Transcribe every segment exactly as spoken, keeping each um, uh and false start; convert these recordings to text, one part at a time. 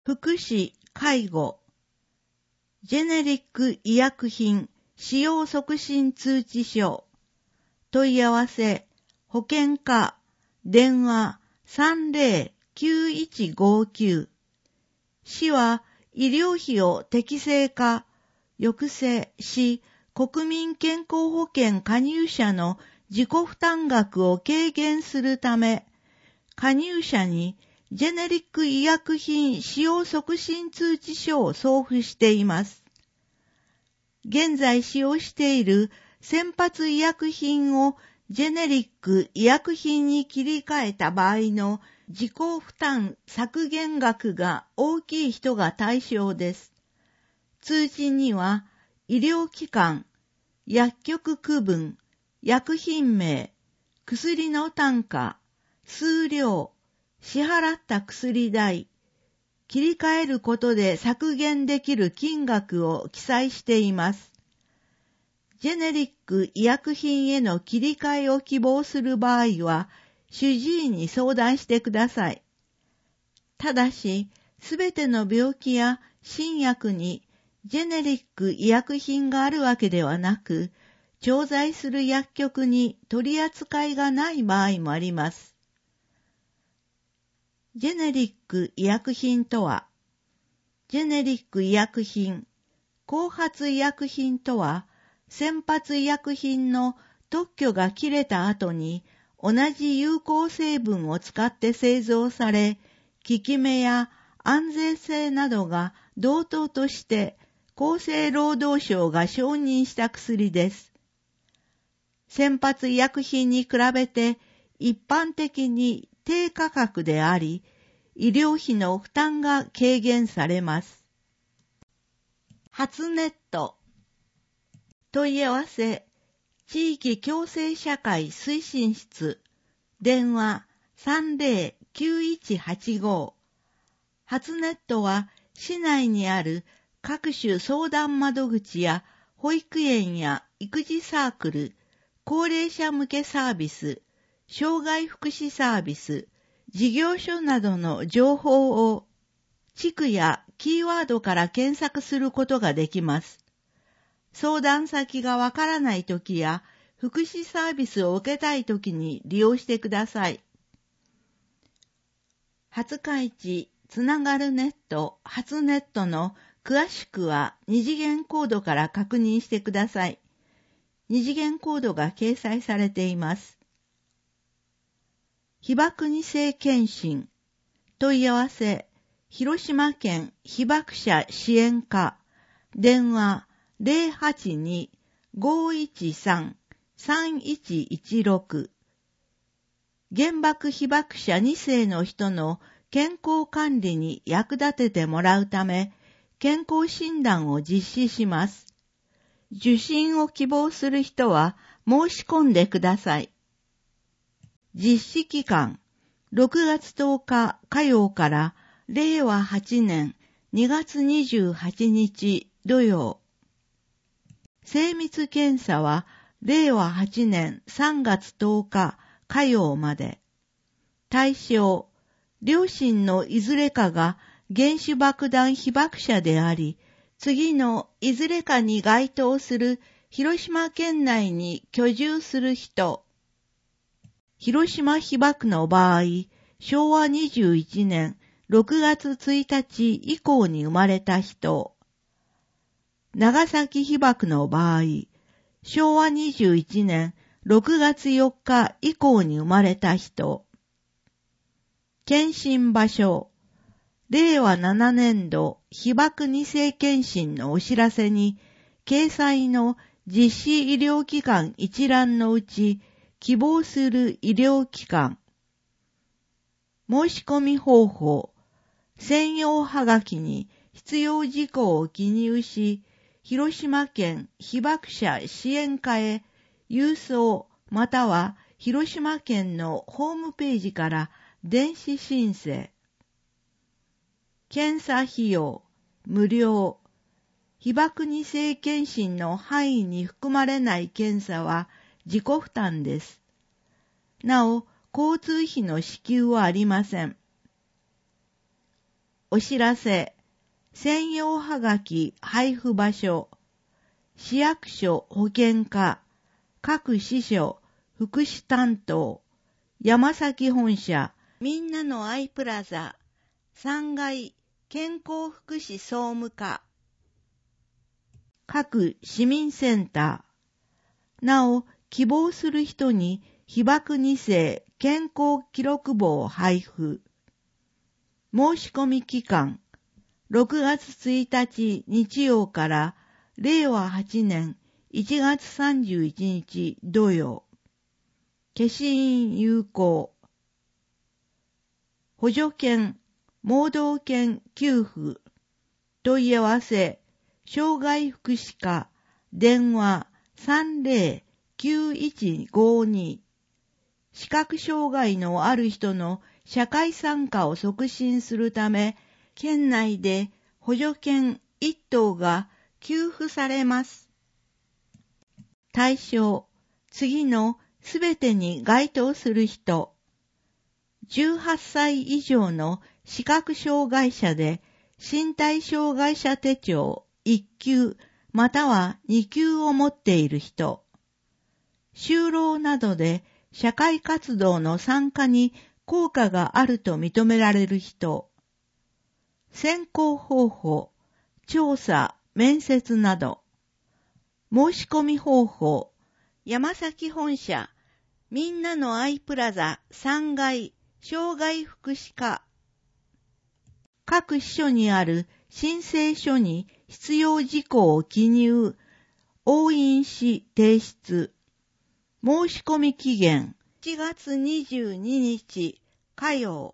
福祉・介護、ジェネリック医薬品使用促進通知書、問い合わせ、保険課、電話 さんぜろきゅういちごきゅう。市は医療費を適正化、抑制し、国民健康保険加入者の自己負担額を軽減するため、加入者にジェネリック医薬品使用促進通知書を送付しています。現在使用している先発医薬品をジェネリック医薬品に切り替えた場合の自己負担削減額が大きい人が対象です。通知には医療機関、薬局区分、薬品名、薬の単価、数量、支払った薬代、切り替えることで削減できる金額を記載しています。ジェネリック医薬品への切り替えを希望する場合は、主治医に相談してください。ただし、すべての病気や新薬にジェネリック医薬品があるわけではなく、調剤する薬局に取り扱いがない場合もあります。ジェネリック医薬品とは、ジェネリック医薬品、後発医薬品とは、先発医薬品の特許が切れた後に同じ有効成分を使って製造され、効き目や安全性などが同等として厚生労働省が承認した薬です。先発医薬品に比べて一般的に低価格であり、医療費の負担が軽減されます。初ネット問い合わせ、地域共生社会推進室、電話 さんぜろきゅういちはちご。初ネットは市内にある各種相談窓口や保育園や育児サークル、高齢者向けサービス、障害福祉サービス、事業所などの情報を地区やキーワードから検索することができます。相談先がわからないときや福祉サービスを受けたいときに利用してください。廿日市つながるネット初ネットの詳しくは二次元コードから確認してください。二次元コードが掲載されています。被爆二世検診問い合わせ広島県被爆者支援課電話 ゼロはちに ごいちさん さんいちいちろく 原爆被爆者に世の人の健康管理に役立ててもらうため健康診断を実施します。受診を希望する人は申し込んでください。実施期間ろくがつとおか火曜かられいわはちねんにがつにじゅうはちにち土曜。精密検査はれいわはちねんさんがつとおか火曜まで。対象、両親のいずれかが原子爆弾被爆者であり、次のいずれかに該当する広島県内に居住する人。広島被爆の場合、しょうわにじゅういちねんろくがつついたち以降に生まれた人。長崎被爆の場合、しょうわにじゅういちねんろくがつよっか以降に生まれた人。検診場所。れいわななねんど被爆二世検診のお知らせに、掲載の実施医療機関一覧のうち、希望する医療機関。申し込み方法。専用はがきに必要事項を記入し、広島県被爆者支援課へ郵送または広島県のホームページから電子申請。検査費用、無料。被爆二世検診の範囲に含まれない検査は自己負担です。なお、交通費の支給はありません。 お知らせ、専用はがき配布場所、市役所保健課、各支所福祉担当、山崎本社、みんなのアイプラザ、さんがい健康福祉総務課、各市民センター、なお、希望する人に被爆に世健康記録簿を配布。申し込み期間、ろくがつついたち日曜かられいわはちねんいちがつさんじゅういちにち土曜。消印有効。補助券、盲導券給付。問い合わせ、障害福祉課、電話 さんぜろきゅういちごに。視覚障害のある人の社会参加を促進するため、県内で補助券いっとうが給付されます。対象、次のすべてに該当する人。じゅうはっさい以上の視覚障害者で身体障害者手帳いっきゅうまたはにきゅうを持っている人。就労などで社会活動の参加に効果があると認められる人。選考方法、調査、面接など。申し込み方法、山崎本社、みんなのアイプラザさんがい障害福祉課。各支所にある申請書に必要事項を記入、押印し提出。申し込み期限しちがつにじゅうににち火曜。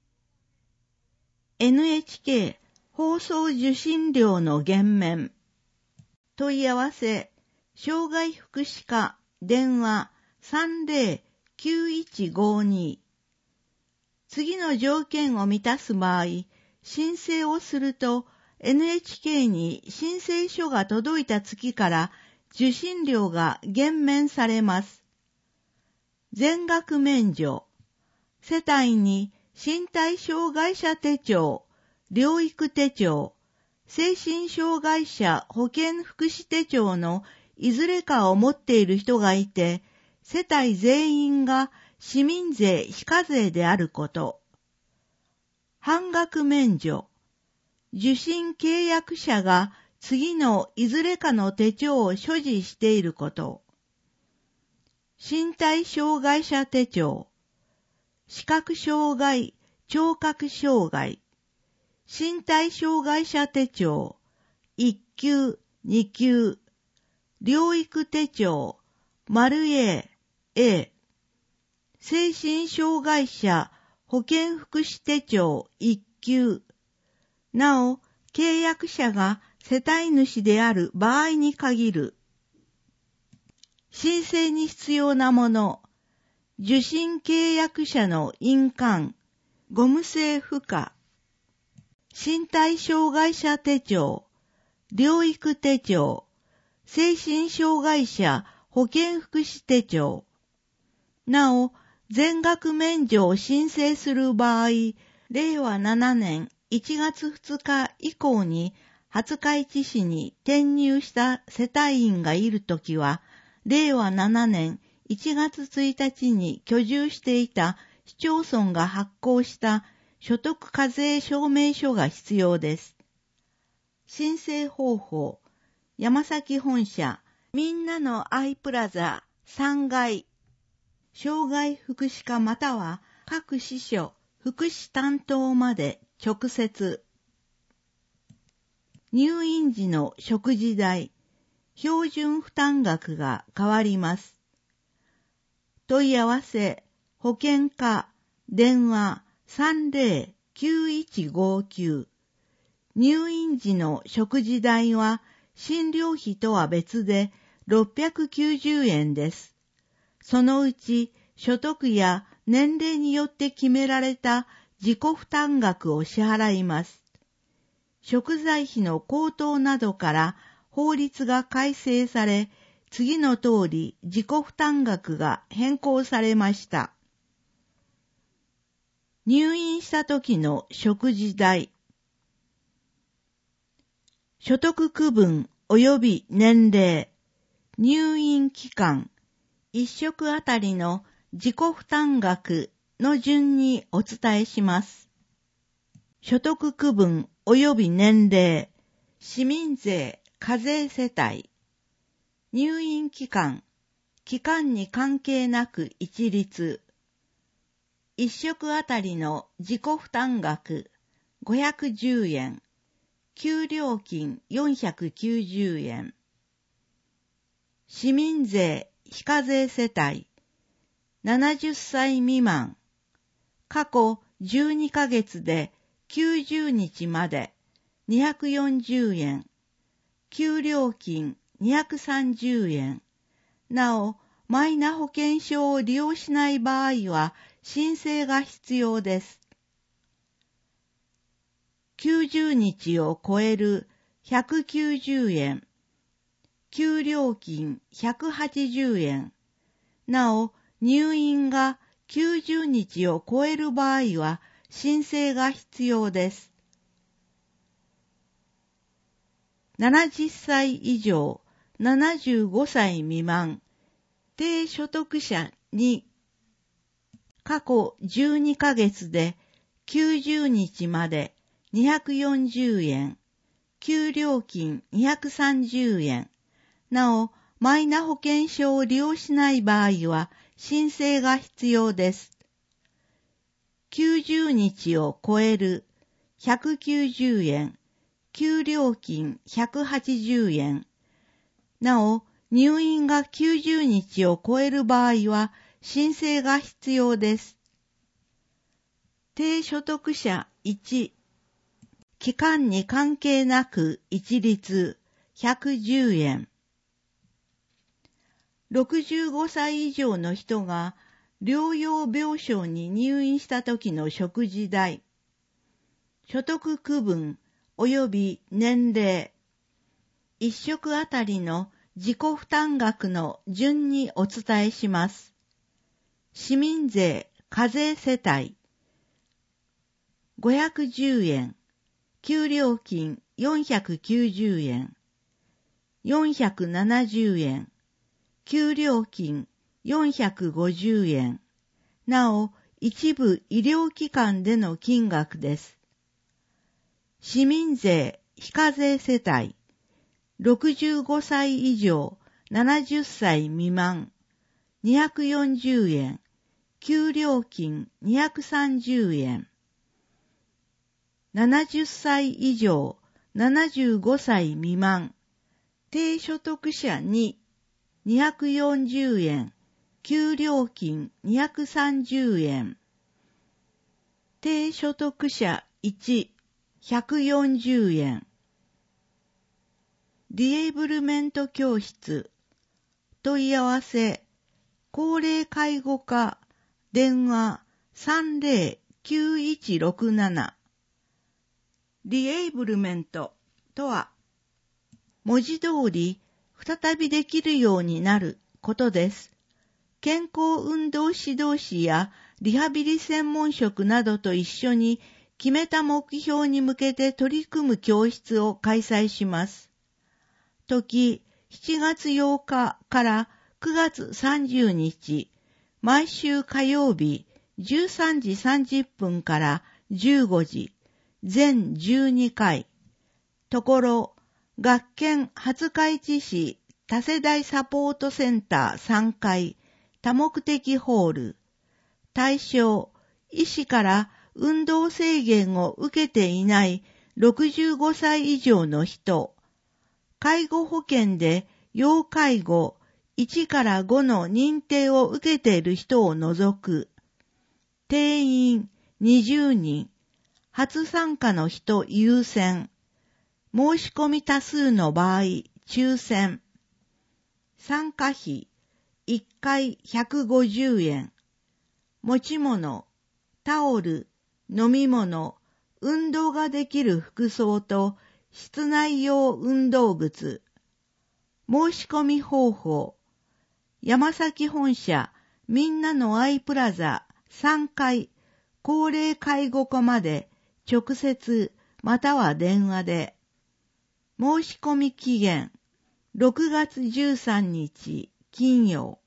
エヌエイチケー 放送受信料の減免。問い合わせ、障害福祉課電話 さんぜろきゅういちごに。次の条件を満たす場合、申請をすると エヌエイチケー に申請書が届いた月から受信料が減免されます。全額免除。世帯に身体障害者手帳、療育手帳、精神障害者保健福祉手帳のいずれかを持っている人がいて、世帯全員が市民税非課税であること。半額免除。受信契約者が次のいずれかの手帳を所持していること。身体障害者手帳。視覚障害、聴覚障害。身体障害者手帳。いっきゅう、にきゅう。療育手帳。丸 A、A。精神障害者保健福祉手帳いっきゅう。なお、契約者が世帯主である場合に限る。申請に必要なもの。受信契約者の印鑑、ゴム製負荷。身体障害者手帳、療育手帳、精神障害者保健福祉手帳。なお、全額免除を申請する場合、れいわななねんいちがつふつか以降に廿日市市に転入した世帯員がいるときは、れいわななねんいちがつついたちに居住していた市町村が発行した所得課税証明書が必要です。申請方法、山崎本社、みんなのアイプラザさんがい。障害福祉課または各支所、福祉担当まで直接。入院時の食事代、標準負担額が変わります。問い合わせ、保健課、電話 さんぜろきゅういちごきゅう。入院時の食事代は診療費とは別でろっぴゃくきゅうじゅうえんです。そのうち所得や年齢によって決められた自己負担額を支払います。食材費の高騰などから法律が改正され、次の通り自己負担額が変更されました。入院した時の食事代。 所得区分及び年齢、入院期間、一食あたりの自己負担額の順にお伝えします。所得区分及び年齢、市民税課税世帯、入院期間、期間に関係なく一律、一食あたりの自己負担額ごひゃくじゅうえん、給料金よんひゃくきゅうじゅうえん、市民税非課税世帯ななじゅっさい未満、過去じゅうにかげつできゅうじゅうにちまでにひゃくよんじゅうえん、給料金にひゃくさんじゅうえん、なお、マイナ保険証を利用しない場合は申請が必要です。きゅうじゅうにちを超えるひゃくきゅうじゅうえん、給料金ひゃくはちじゅうえん、なお入院がきゅうじゅうにちを超える場合は申請が必要です。ななじゅっさい以上、ななじゅうごさい未満、低所得者に過去じゅうにかげつできゅうじゅうにちまでにひゃくよんじゅうえん、給料金にひゃくさんじゅうえん、なお、マイナ保険証を利用しない場合は申請が必要です。きゅうじゅうにちを超えるひゃくきゅうじゅうえん、給料金ひゃくはちじゅうえん、なお、入院がきゅうじゅうにちを超える場合は申請が必要です。低所得者いち、期間に関係なく一律ひゃくじゅうえん。ろくじゅうごさい以上の人が療養病床に入院した時の食事代、所得区分及び年齢、一食あたりの自己負担額の順にお伝えします。市民税課税世帯ごひゃくじゅうえん、給料金よんひゃくきゅうじゅうえん、よんひゃくななじゅうえん、給料金よんひゃくごじゅうえん、なお一部医療機関での金額です。市民税非課税世帯ろくじゅうごさい以上ななじゅっさい未満にひゃくよんじゅうえん、給料金にひゃくさんじゅうえん、ななじゅっさい以上ななじゅうごさい未満、低所得者ににひゃくよんじゅうえん、給料金にひゃくさんじゅうえん、低所得者いち、ひゃくよんじゅうえん、ディエイブルメント教室、問い合わせ、高齢介護課、電話 さんぜろきゅういちろくなな。ディエイブルメントとは、文字通り再びできるようになることです。健康運動指導士やリハビリ専門職などと一緒に決めた目標に向けて取り組む教室を開催します。時しちがつようかからくがつさんじゅうにち、毎週火曜日じゅうさんじさんじゅっぷんからじゅうごじ、全じゅうにかい。ところ、学研廿日市市多世代サポートセンターさんかい、多目的ホール。対象、医師から運動制限を受けていないろくじゅうごさい以上の人。介護保険で要介護いちからごの認定を受けている人を除く。定員にじゅうにん。初参加の人優先。申し込み多数の場合、抽選。参加費、いっかいひゃくごじゅうえん。持ち物、タオル、飲み物、運動ができる服装と室内用運動靴。申し込み方法。山崎本社みんなのアイプラザさんかい高齢介護課まで直接または電話で。 申し込み期限ろくがつじゅうさんにち金曜。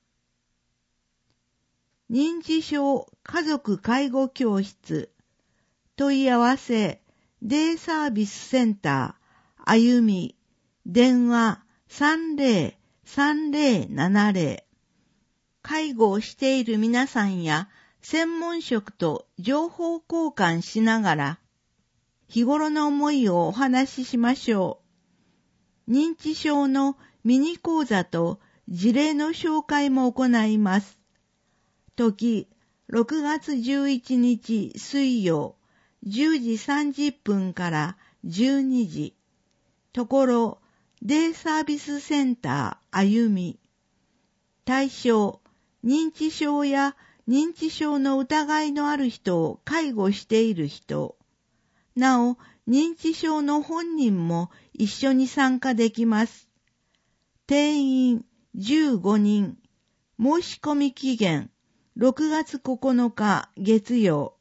認知症家族介護教室問い合わせデイサービスセンターあゆみ電話 さんぜろさんぜろななぜろ 介護をしている皆さんや専門職と情報交換しながら日頃の思いをお話ししましょう。認知症のミニ講座と事例の紹介も行います。時ろくがつじゅういちにち水曜じゅうじさんじゅっぷんからじゅうにじ。ところデイサービスセンターあゆみ。対象認知症や認知症の疑いのある人を介護している人。なお、認知症の本人も一緒に参加できます。定員じゅうごにん。申し込み期限ろくがつここのか月曜。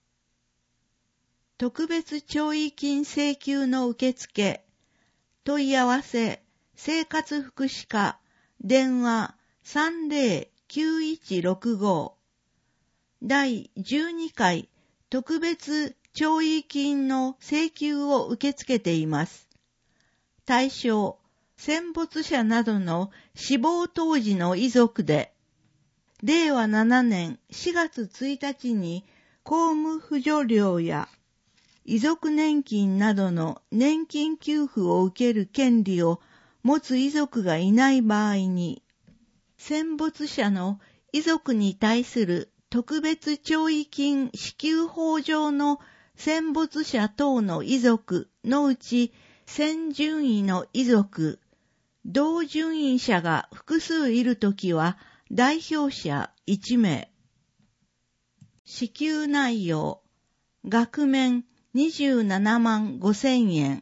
特別弔慰金請求の受付。問い合わせ生活福祉課電話 さんぜろきゅういちろくご。だいじゅうにかい特別弔慰金の請求を受け付けています。対象戦没者などの死亡当時の遺族で、れいわななねんしがつついたちに公務扶助料や遺族年金などの年金給付を受ける権利を持つ遺族がいない場合に、戦没者の遺族に対する特別弔慰金支給法上の戦没者等の遺族のうち先順位の遺族、同順位者が複数いるときは代表者いちめい。支給内容、額面にじゅうななまんごせんえん。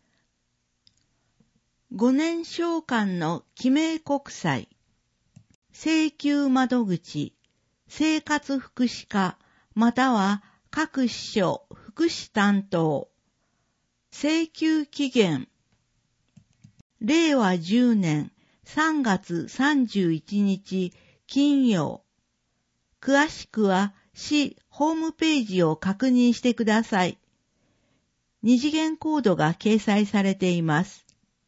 ごねん償還の記名国債。請求窓口、生活福祉課または各支所福祉担当。請求期限、れいわじゅうねんさんがつさんじゅういちにち金曜。詳しくは市ホームページを確認してください。二次元コードが掲載されています。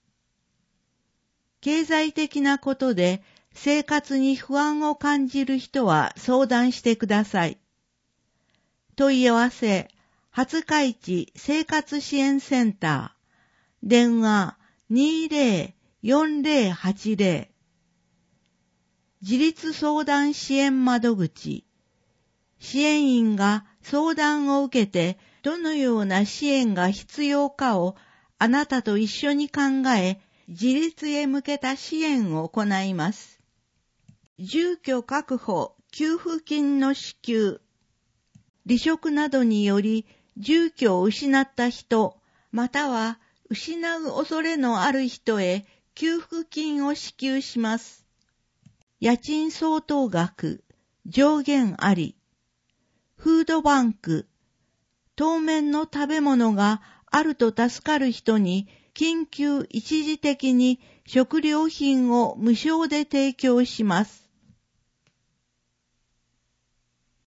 経済的なことで生活に不安を感じる人は相談してください。問い合わせ、廿日市生活支援センター、電話 にぜろよんぜろはちぜろ。自立相談支援窓口、支援員が相談を受けてどのような支援が必要かをあなたと一緒に考え、自立へ向けた支援を行います。住居確保給付金の支給、離職などにより住居を失った人、または失う恐れのある人へ給付金を支給します。家賃相当額、上限あり。フードバンク、当面の食べ物があると助かる人に緊急一時的に食料品を無償で提供します。